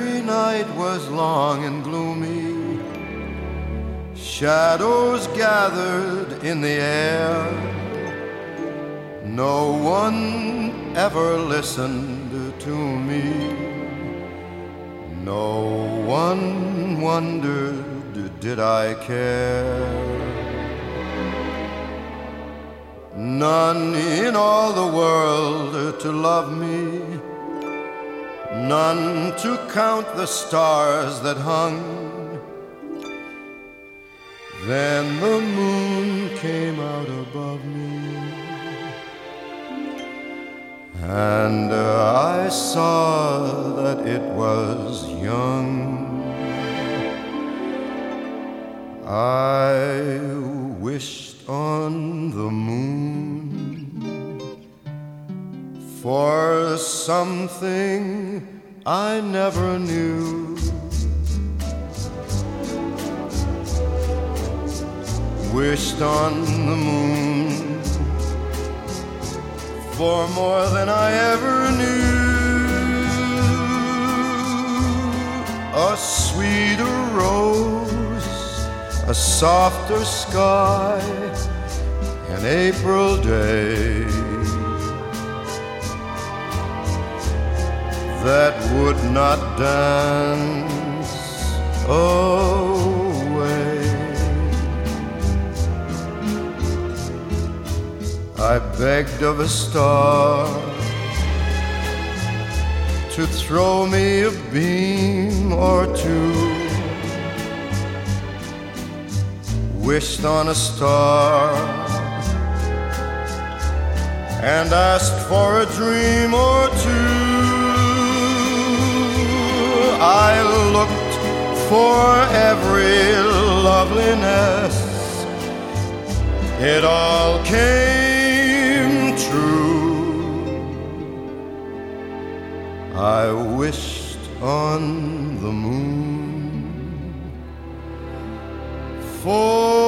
every night was long and gloomy. Shadows gathered in the air. No one ever listened to me. No one wondered, did I care? None in all the world to love me, none to count the stars that hung. Then the moon came out above me, and I saw that it was young. I wished on the moon for something I never knew. Wished on the moon for more than I ever knew. A sweeter rose, a softer sky, an April day that would not dance away. I begged of a star to throw me a beam or two. Wished on a star and asked for a dream or two. I looked for every loveliness. It all came true. I wished on the moon for